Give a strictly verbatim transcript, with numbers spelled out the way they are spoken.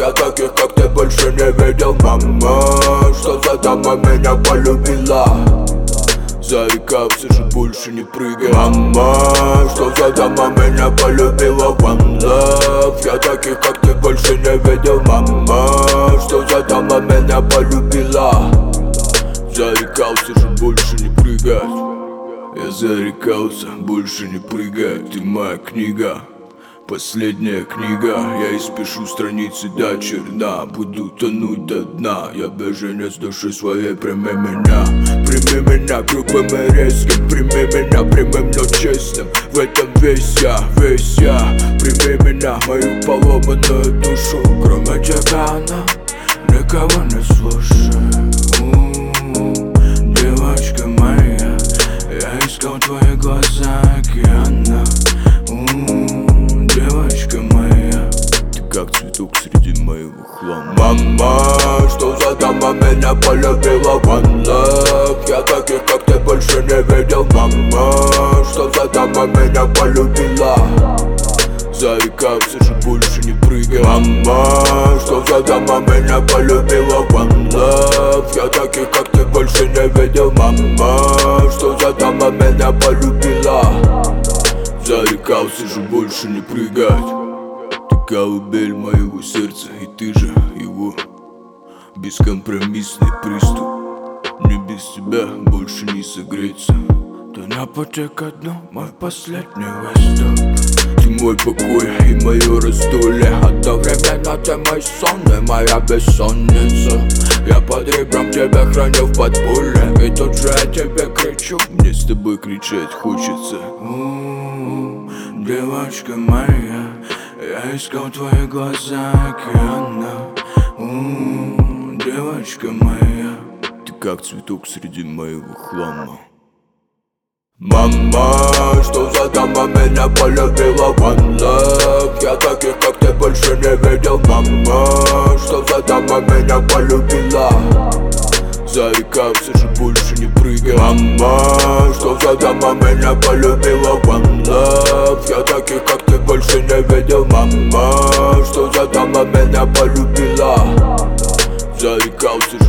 Я таких, как ты, больше не видел, мама. Что за дама меня полюбила? Зарекался же больше не прыгать, мама. Что за дама меня полюбила? One love. Я таких, как ты, больше не видел, мама. Что за дама меня полюбила? Зарекался же больше не прыгать. Я зарекался больше не прыгать. Ты моя книга, последняя книга. Я испишу страницы до черна. Буду тонуть до дна. Я беженец души своей. Прими меня, прими меня грубым и резким. Прими меня прямым, но честным. В этом весь я, весь я. Прими меня, мою поломанную душу. Кроме тебя она никого не слушает. Девочка моя, я искал твои глаза океана. Девочка моя, ты как цветок среди моего хлама. Мама, что за дама меня полюбила? One love. Я таких, как ты, больше не видел, мама. Что за дама меня полюбила? Зарекался же больше не прыгать, мама. Что за дама меня полюбила? One love. Я таких, как ты, больше не видел, мама. Что за дама меня полюбила? Зарекался же больше не прыгать. Ты колыбель моего сердца, и ты же его. Бескомпромиссный приступ. Мне без тебя больше не согреться. Ты на пути ко дну, мой последний выступ. Ты мой покой и мое раздолье. Одновременно ты мой сон и моя бессонница. Я под ребром тебя храню в подполье. И тут же я тебе кричу. Мне с тобой кричать хочется. У-у-у, девочка моя, я искал твои глаза океана. У-у-у, девочка моя, ты как цветок среди моего хлама. Мама, что за дама меня полюбила? One love. Я таких, как ты, больше не видел, мама. Что за дама меня полюбила? Зарекался же больше не прыгать, мама. Что за дама меня полюбила? One love. Я таких, как ты, больше не видел, мама. Что за дама меня полюбила? Зарекался